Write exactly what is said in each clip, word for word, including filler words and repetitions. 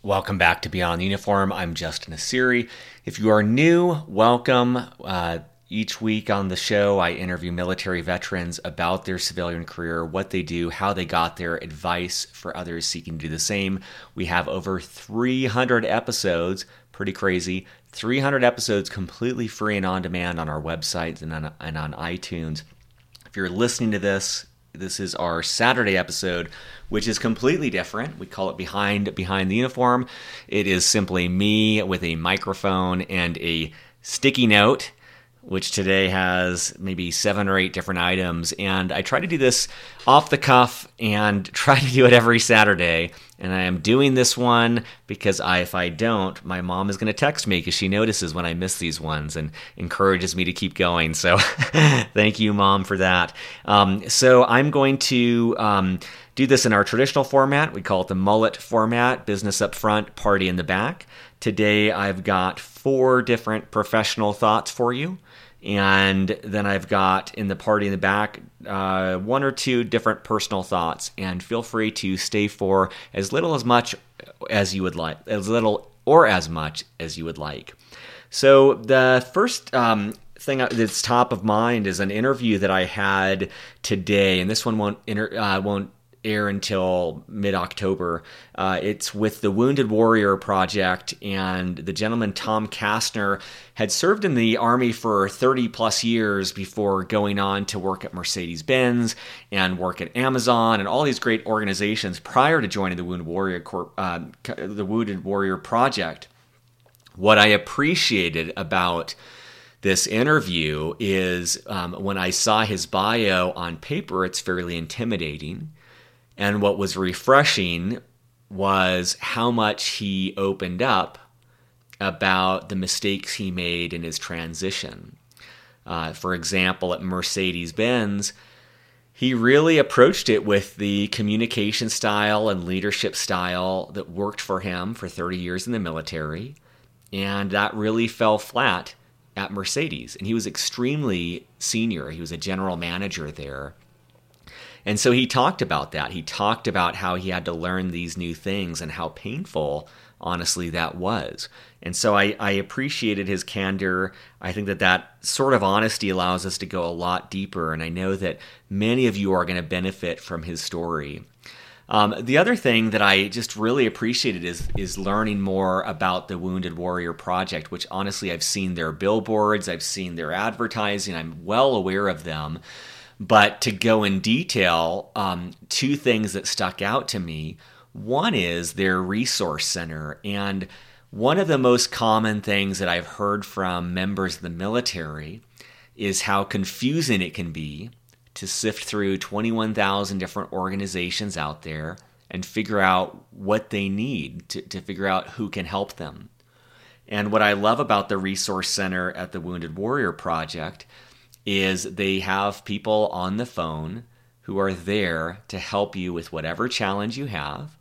Welcome back to Beyond the Uniform. I'm Justin Asiri. If you are new, welcome. Uh, each week on the show, I interview military veterans about their civilian career, what they do, how they got there, advice for others seeking to do the same. We have over three hundred episodes, pretty crazy, three hundred episodes completely free and on demand on our website and on, and on iTunes. If you're listening to this, this is our Saturday episode, which is completely different. We call it Behind Behind the Uniform. It is simply me with a microphone and a sticky note, which today has maybe seven or eight different items. And I try to do this off the cuff and try to do it every Saturday. And I am doing this one because I, if I don't, my mom is going to text me because she notices when I miss these ones and encourages me to keep going. So thank you, Mom, for that. Um, so I'm going to um, do this in our traditional format. We call it the mullet format, business up front, party in the back. Today I've got four different professional thoughts for you. And then I've got in the party in the back uh, one or two different personal thoughts. And feel free to stay for as little as much as you would like, as little or as much as you would like. So the first um, thing that's top of mind is an interview that I had today, and this one won't inter- uh, won't air until mid-October. Uh, it's with the Wounded Warrior Project, and the gentleman Tom Kastner had served in the Army for thirty plus years before going on to work at Mercedes-Benz and work at Amazon and all these great organizations prior to joining the Wounded Warrior Corp, uh, the Wounded Warrior Project. What I appreciated about this interview is um, when I saw his bio on paper, it's fairly intimidating. And what was refreshing was how much he opened up about the mistakes he made in his transition. Uh, for example, at Mercedes-Benz, he really approached it with the communication style and leadership style that worked for him for thirty years in the military. And that really fell flat at Mercedes. And he was extremely senior. He was a general manager there. And so he talked about that. He talked about how he had to learn these new things and how painful, honestly, that was. And so I, I appreciated his candor. I think that that sort of honesty allows us to go a lot deeper. And I know that many of you are going to benefit from his story. Um, the other thing that I just really appreciated is, is learning more about the Wounded Warrior Project, which honestly, I've seen their billboards, I've seen their advertising, I'm well aware of them. But to go in detail, um, two things that stuck out to me. One is their resource center. And one of the most common things that I've heard from members of the military is how confusing it can be to sift through twenty-one thousand different organizations out there and figure out what they need to, to figure out who can help them. And what I love about the resource center at the Wounded Warrior Project is they have people on the phone who are there to help you with whatever challenge you have.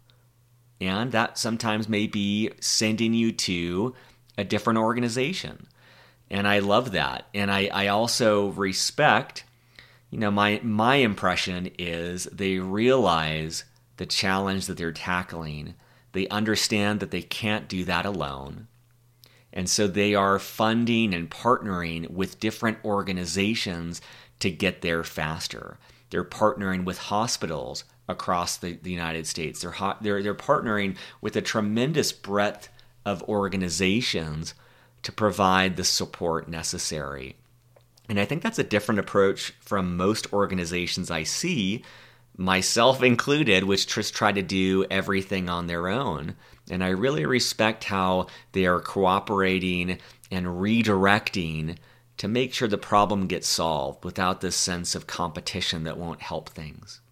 And that sometimes may be sending you to a different organization. And I love that. And I, I also respect, you know, my, my impression is they realize the challenge that they're tackling. They understand that they can't do that alone. And so they are funding and partnering with different organizations to get there faster. They're partnering with hospitals across the, the United States. They're, ho- they're, they're partnering with a tremendous breadth of organizations to provide the support necessary. And I think that's a different approach from most organizations I see, myself included, which just try to do everything on their own. And I really respect how they are cooperating and redirecting to make sure the problem gets solved without this sense of competition that won't help things.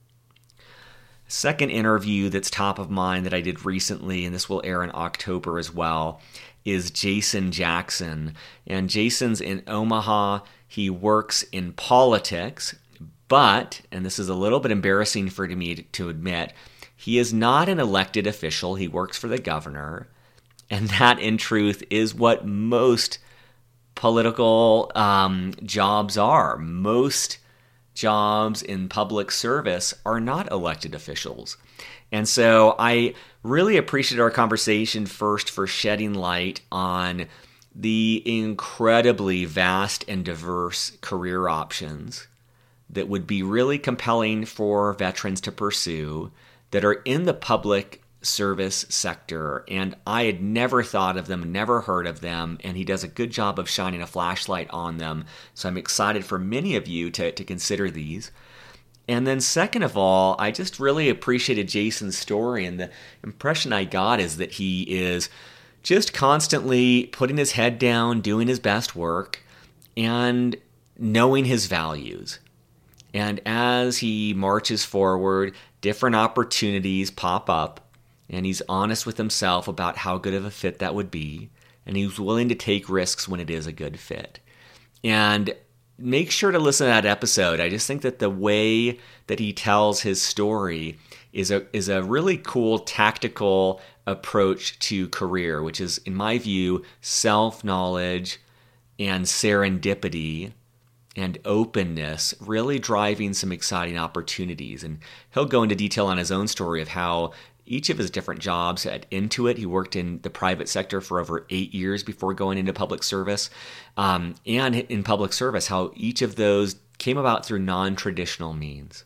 Second interview that's top of mind that I did recently, and this will air in October as well, is Jason Jackson. And Jason's in Omaha. He works in politics, but, and this is a little bit embarrassing for me to admit, he is not an elected official. He works for the governor. And that, in truth, is what most political um, jobs are. Most jobs in public service are not elected officials. And so I really appreciated our conversation first for shedding light on the incredibly vast and diverse career options that would be really compelling for veterans to pursue that are in the public service sector. And I had never thought of them, never heard of them, and he does a good job of shining a flashlight on them. So I'm excited for many of you to, to consider these. And then second of all, I just really appreciated Jason's story, and the impression I got is that he is just constantly putting his head down, doing his best work, and knowing his values. And as he marches forward, different opportunities pop up, and he's honest with himself about how good of a fit that would be, and he's willing to take risks when it is a good fit. And make sure to listen to that episode. I just think that the way that he tells his story is a is a really cool tactical approach to career, which is, in my view, self-knowledge and serendipity and openness, really driving some exciting opportunities. And he'll go into detail on his own story of how each of his different jobs at Intuit, he worked in the private sector for over eight years before going into public service, um, and in public service, how each of those came about through non-traditional means.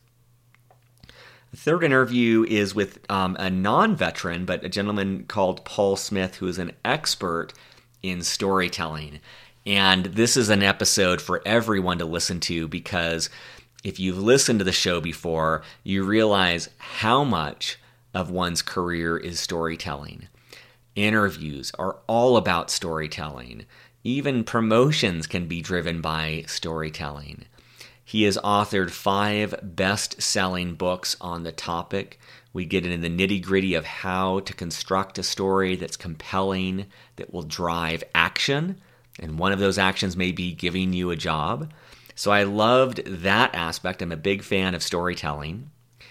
The third interview is with um, a non-veteran, but a gentleman called Paul Smith, who is an expert in storytelling. And this is an episode for everyone to listen to, because if you've listened to the show before, you realize how much of one's career is storytelling. Interviews are all about storytelling. Even promotions can be driven by storytelling. He has authored five best-selling books on the topic. We get into the nitty-gritty of how to construct a story that's compelling, that will drive action, and one of those actions may be giving you a job. So I loved that aspect. I'm a big fan of storytelling.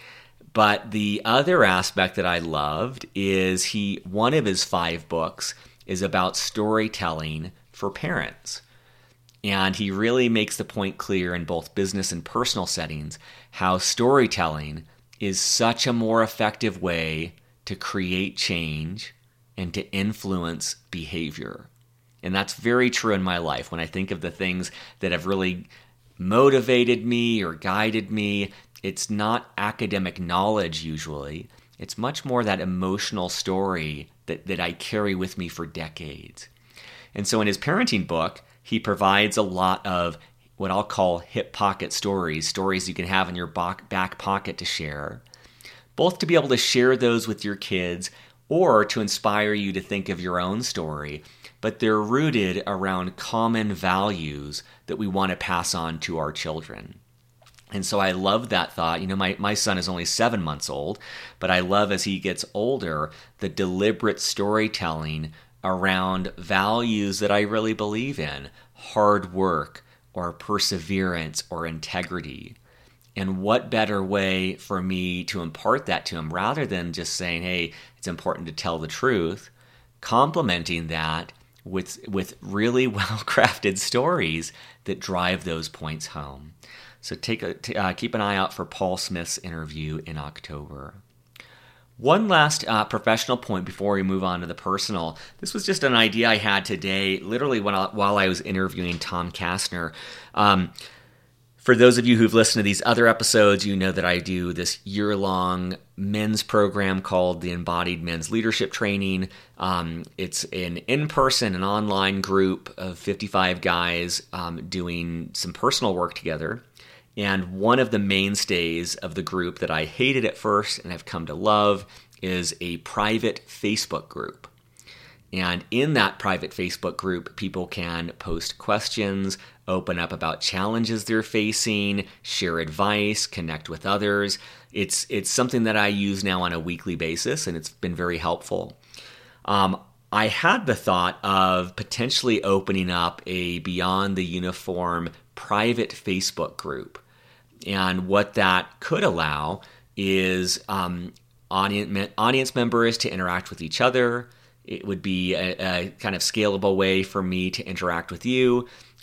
But the other aspect that I loved is he one of his five books is about storytelling for parents. And he really makes the point clear in both business and personal settings how storytelling is such a more effective way to create change and to influence behavior. And that's very true in my life. When I think of the things that have really motivated me or guided me, it's not academic knowledge usually. It's much more that emotional story that, that I carry with me for decades. And so in his parenting book, he provides a lot of what I'll call hip pocket stories, stories you can have in your back pocket to share, both to be able to share those with your kids or to inspire you to think of your own story. But they're rooted around common values that we want to pass on to our children. And so I love that thought. You know, my, my son is only seven months old, but I love as he gets older, the deliberate storytelling around values that I really believe in, hard work or perseverance or integrity. And what better way for me to impart that to him rather than just saying, hey, it's important to tell the truth, complementing that with, with really well-crafted stories that drive those points home. So take a, t- uh, keep an eye out for Paul Smith's interview in October. One last uh, professional point before we move on to the personal. This was just an idea I had today, literally when I, while I was interviewing Tom Kastner. Um, for those of you who've listened to these other episodes, you know that I do this year-long men's program called the Embodied Men's Leadership Training. Um, it's an in-person and online group of fifty-five guys um, doing some personal work together. And one of the mainstays of the group that I hated at first and have come to love is a private Facebook group. And in that private Facebook group, people can post questions, open up about challenges they're facing, share advice, connect with others. It's it's something that I use now on a weekly basis, and it's been very helpful. Um, I had the thought of potentially opening up a Beyond the Uniform private Facebook group. And what that could allow is um, audience, audience members to interact with each other. It would be a, a kind of scalable way for me to interact with you.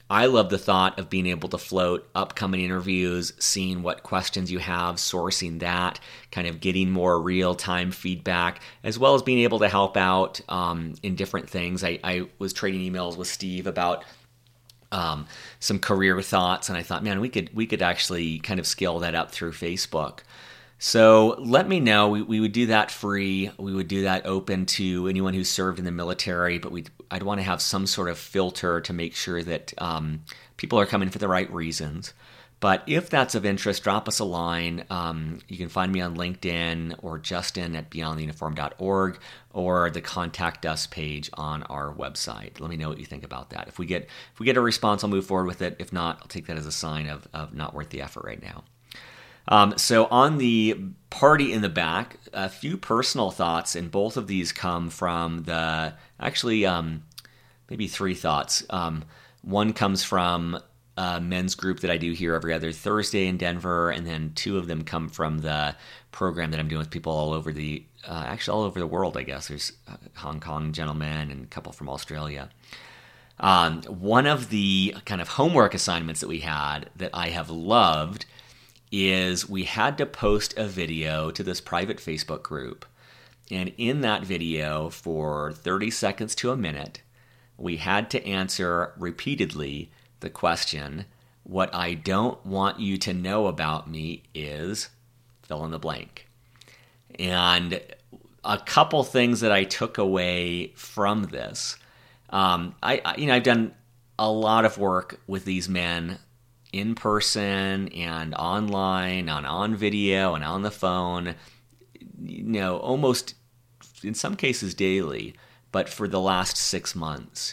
I love the thought of being able to float upcoming interviews, seeing what questions you have, sourcing that, kind of getting more real-time feedback, as well as being able to help out um, in different things. I, I was trading emails with Steve about um, some career thoughts, and I thought, man, we could we could actually kind of scale that up through Facebook. So let me know. We, we would do that free. We would do that open to anyone who served in the military, but we I'd want to have some sort of filter to make sure that um, people are coming for the right reasons. But if that's of interest, drop us a line. Um, you can find me on LinkedIn or Justin at beyond the uniform dot org or the Contact Us page on our website. Let me know what you think about that. If we get if we get a response, I'll move forward with it. If not, I'll take that as a sign of, of not worth the effort right now. Um, so on the party in the back, a few personal thoughts, and both of these come from the, actually um, maybe three thoughts. Um, one comes from a men's group that I do here every other Thursday in Denver, and then two of them come from the program that I'm doing with people all over the, uh, actually all over the world, I guess. There's Hong Kong gentlemen and a couple from Australia. Um, one of the kind of homework assignments that we had that I have loved is we had to post a video to this private Facebook group. And in that video, for thirty seconds to a minute, we had to answer repeatedly the question, what I don't want you to know about me is fill in the blank. And a couple things that I took away from this. Um, I, I, you know, I've done a lot of work with these men in person and online, on on video and on the phone, you know, almost in some cases daily, but for the last six months.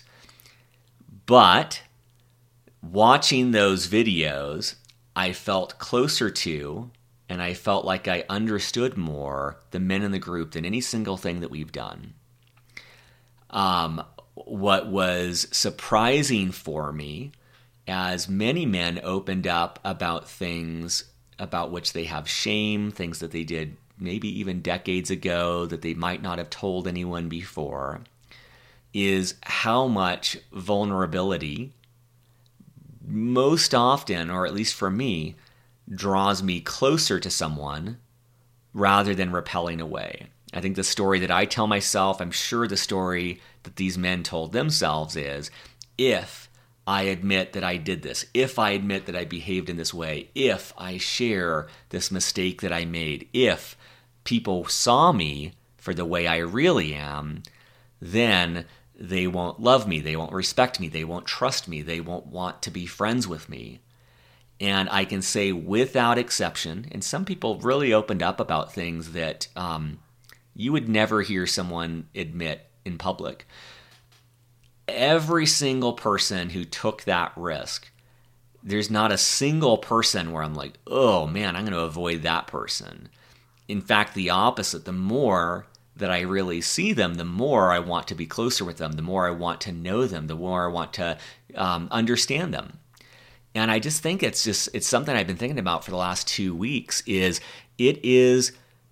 But watching those videos, I felt closer to, and I felt like I understood more the men in the group than any single thing that we've done. Um, what was surprising for me, as many men opened up about things about which they have shame, things that they did maybe even decades ago that they might not have told anyone before, is how much vulnerability most often, or at least for me, draws me closer to someone rather than repelling away. I think the story that I tell myself, I'm sure the story that these men told themselves is, if I admit that I did this, if I admit that I behaved in this way, if I share this mistake that I made, if people saw me for the way I really am, then they won't love me, they won't respect me, they won't trust me, they won't want to be friends with me. And I can say without exception, and some people really opened up about things that um, you would never hear someone admit in public. Every single person who took that risk, there's not a single person where I'm like, oh man, I'm going to avoid that person. In fact, the opposite. The more that I really see them, the more I want to be closer with them, the more I want to know them, the more I want to um, understand them. And I just think it's just, it's something I've been thinking about for the last two weeks is it is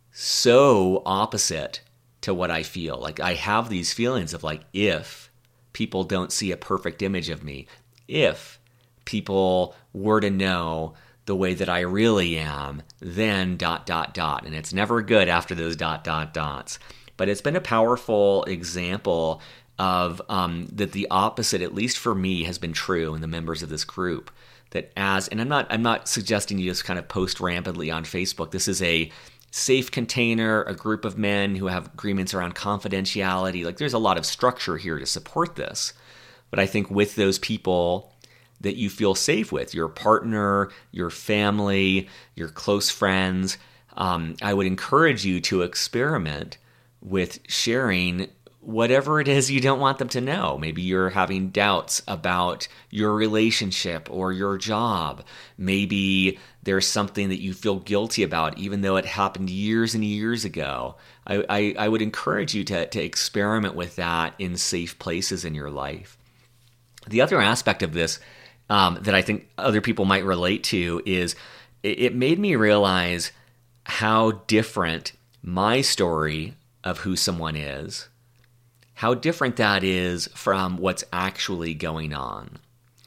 so opposite to what I feel. Like I have these feelings of like, if people don't see a perfect image of me, if people were to know the way that I really am, then dot, dot, dot. And it's never good after those dot, dot, dots. But it's been a powerful example of um, that the opposite, at least for me, has been true in the members of this group. That as, and I'm not, I'm not suggesting you just kind of post rampantly on Facebook. This is a safe container, a group of men who have agreements around confidentiality. Like there's a lot of structure here to support this. But I think with those people that you feel safe with, your partner, your family, your close friends, um, I would encourage you to experiment with sharing whatever it is you don't want them to know. Maybe you're having doubts about your relationship or your job. Maybe there's something that you feel guilty about, even though it happened years and years ago. I, I, I would encourage you to, to experiment with that in safe places in your life. The other aspect of this um, that I think other people might relate to is it, it made me realize how different my story of who someone is, how different that is from what's actually going on.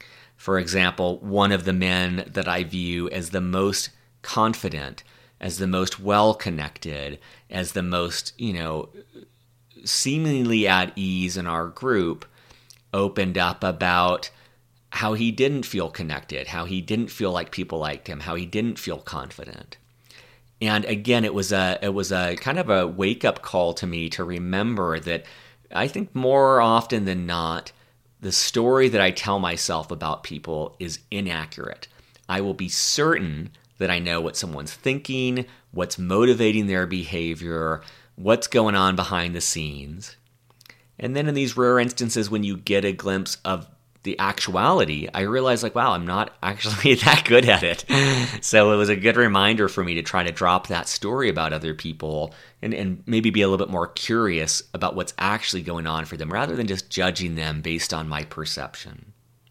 For example, one of the men that I view as the most confident, as the most well-connected, as the most, you know, seemingly at ease in our group, opened up about how he didn't feel connected, how he didn't feel like people liked him, how he didn't feel confident. And again, it was a it was a kind of a wake-up call to me to remember that I think more often than not, the story that I tell myself about people is inaccurate. I will be certain that I know what someone's thinking, what's motivating their behavior, what's going on behind the scenes. And then in these rare instances when you get a glimpse of the actuality, I realized like, wow, I'm not actually that good at it. So it was a good reminder for me to try to drop that story about other people and, and maybe be a little bit more curious about what's actually going on for them rather than just judging them based on my perception.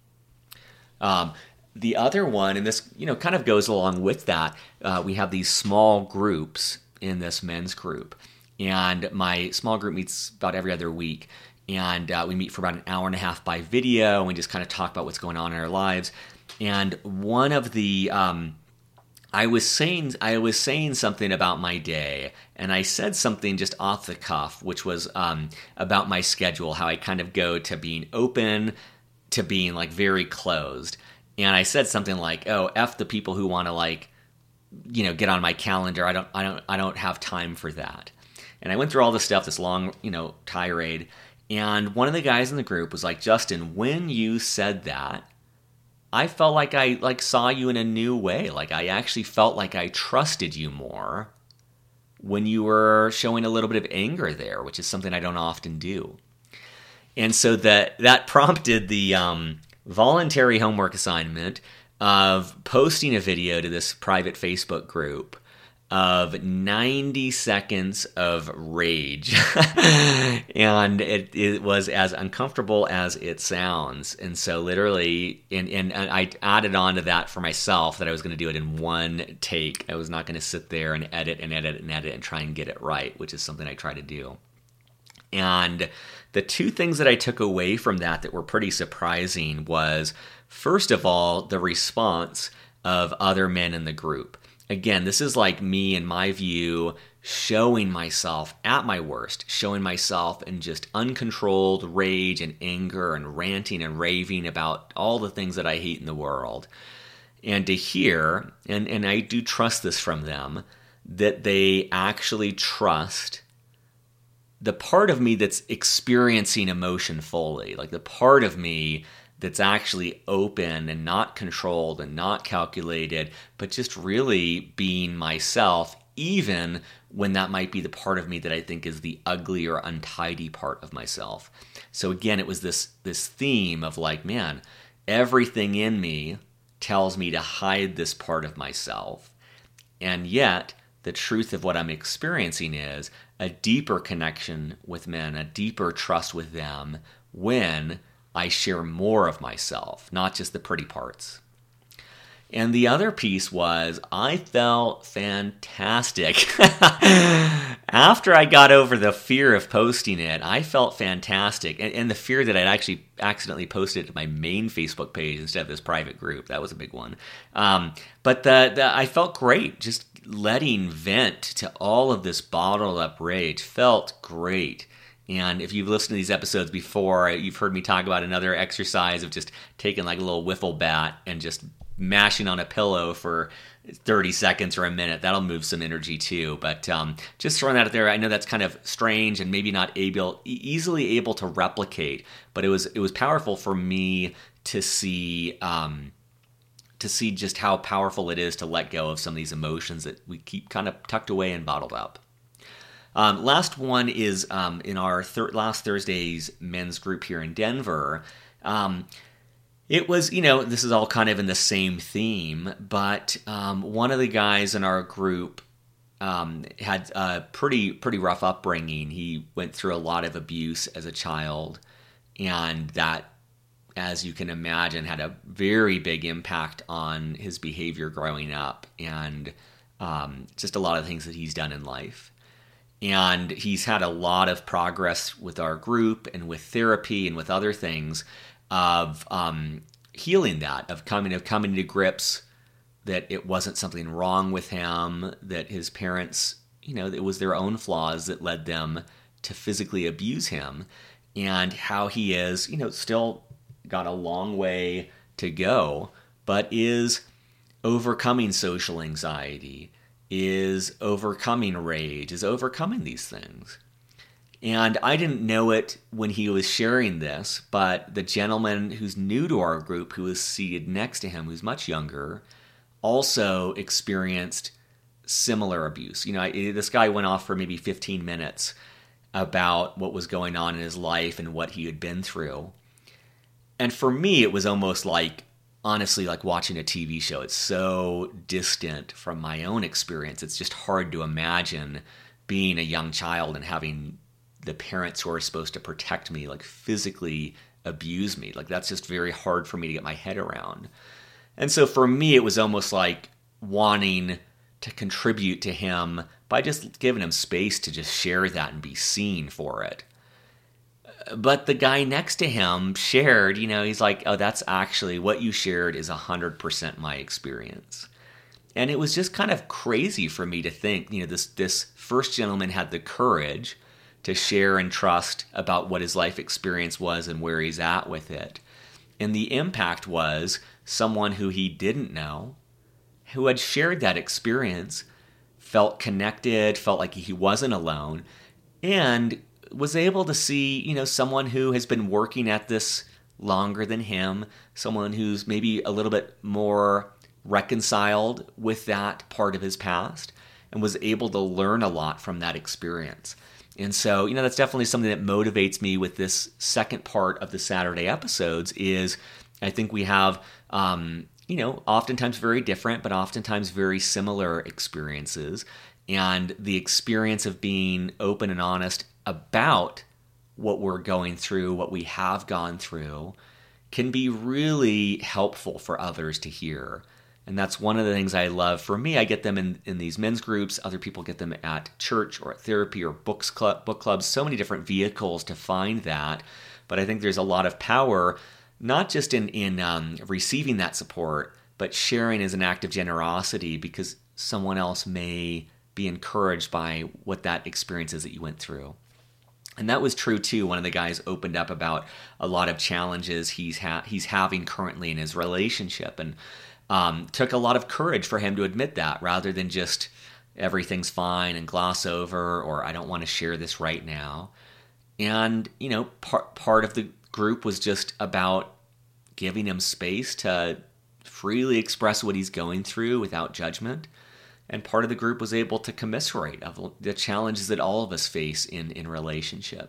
Um, the other one, and this you know kind of goes along with that, uh, we have these small groups in this men's group. And my small group meets about every other week. And uh, we meet for about an hour and a half by video, and we just kind of talk about what's going on in our lives. And one of the, um, I was saying, I was saying something about my day, and I said something just off the cuff, which was um, about my schedule, how I kind of go to being open to being like very closed. And I said something like, "Oh, F the people who want to like, you know, get on my calendar. I don't, I don't, I don't have time for that." And I went through all this stuff, this long, you know, tirade. And one of the guys in the group was like, "Justin, when you said that, I felt like I like saw you in a new way. Like I actually felt like I trusted you more when you were showing a little bit of anger there, which is something I don't often do." And so that that prompted the um, voluntary homework assignment of posting a video to this private Facebook group of ninety seconds of rage. And it, it was as uncomfortable as it sounds. And so literally, and, and I added on to that for myself that I was going to do it in one take. I was not going to sit there and edit and edit and edit and try and get it right, which is something I try to do. And the two things that I took away from that that were pretty surprising was, first of all, the response of other men in the group. Again, this is like me, in my view, showing myself at my worst, showing myself in just uncontrolled rage and anger and ranting and raving about all the things that I hate in the world. And to hear, and, and I do trust this from them, that they actually trust the part of me that's experiencing emotion fully, like the part of me that's actually open and not controlled and not calculated, but just really being myself, even when that might be the part of me that I think is the ugly or untidy part of myself. So again, it was this this theme of like, man, everything in me tells me to hide this part of myself. And yet, the truth of what I'm experiencing is a deeper connection with men, a deeper trust with them when I share more of myself, not just the pretty parts. And the other piece was I felt fantastic. After I got over the fear of posting it, I felt fantastic. And, and the fear that I'd actually accidentally posted it to my main Facebook page instead of this private group. That was a big one. Um, but the, the, I felt great. Just letting vent to all of this bottled up rage felt great. And if you've listened to these episodes before, you've heard me talk about another exercise of just taking like a little wiffle bat and just mashing on a pillow for thirty seconds or a minute. That'll move some energy too. But um, just throwing that out there, I know that's kind of strange and maybe not able, easily able to replicate, but it was it was powerful for me to see um, to see just how powerful it is to let go of some of these emotions that we keep kind of tucked away and bottled up. Um, last one is um, in our thir- last Thursday's men's group here in Denver. Um, it was, you know, this is all kind of in the same theme, but um, one of the guys in our group um, had a pretty pretty rough upbringing. He went through a lot of abuse as a child, and that, as you can imagine, had a very big impact on his behavior growing up and um, just a lot of things that he's done in life. And he's had a lot of progress with our group and with therapy and with other things of um, healing that, of coming of coming to grips that it wasn't something wrong with him, that his parents, you know, it was their own flaws that led them to physically abuse him, and how he is, you know, still got a long way to go, but is overcoming social anxiety, is overcoming rage, is overcoming these things. And I didn't know it when he was sharing this, but the gentleman who's new to our group, who was seated next to him, who's much younger, also experienced similar abuse. You know, I, this guy went off for maybe fifteen minutes about what was going on in his life and what he had been through. And for me, it was almost like, honestly, like watching a T V show. It's so distant from my own experience. It's just hard to imagine being a young child and having the parents who are supposed to protect me, like physically abuse me. Like that's just very hard for me to get my head around. And so for me, it was almost like wanting to contribute to him by just giving him space to just share that and be seen for it. But the guy next to him shared, you know, he's like, oh, that's actually what you shared is one hundred percent my experience. And it was just kind of crazy for me to think, you know, this this first gentleman had the courage to share and trust about what his life experience was and where he's at with it. And the impact was someone who he didn't know, who had shared that experience, felt connected, felt like he wasn't alone, and was able to see, you know, someone who has been working at this longer than him, someone who's maybe a little bit more reconciled with that part of his past, and was able to learn a lot from that experience. And so, you know, that's definitely something that motivates me with this second part of the Saturday episodes is I think we have, um, you know, oftentimes very different, but oftentimes very similar experiences. And the experience of being open and honest about what we're going through, what we have gone through, can be really helpful for others to hear. And that's one of the things I love. For me, I get them in, in these men's groups. Other people get them at church or at therapy or books club, book clubs. So many different vehicles to find that. But I think there's a lot of power, not just in, in um, receiving that support, but sharing as an act of generosity because someone else may be encouraged by what that experience is that you went through. And that was true too. One of the guys opened up about a lot of challenges he's ha- he's having currently in his relationship, and um, took a lot of courage for him to admit that, rather than just everything's fine and gloss over, or I don't want to share this right now. And you know, part part of the group was just about giving him space to freely express what he's going through without judgment. And part of the group was able to commiserate of the challenges that all of us face in, in relationship.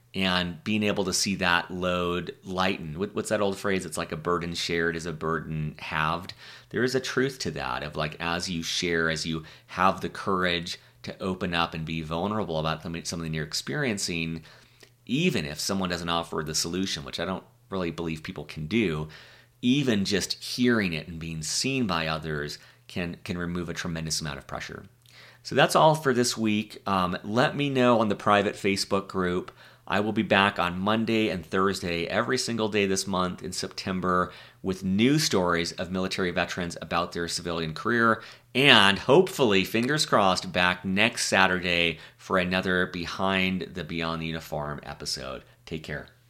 And being able to see that load lighten. What's that old phrase? It's like a burden shared is a burden halved. There is a truth to that of like as you share, as you have the courage to open up and be vulnerable about something you're experiencing, even if someone doesn't offer the solution, which I don't really believe people can do, even just hearing it and being seen by others can can remove a tremendous amount of pressure. So that's all for this week. Um, let me know on the private Facebook group. I will be back on Monday and Thursday every single day this month in September with new stories of military veterans about their civilian career, and hopefully, fingers crossed, back next Saturday for another Behind the Beyond the Uniform episode. Take care.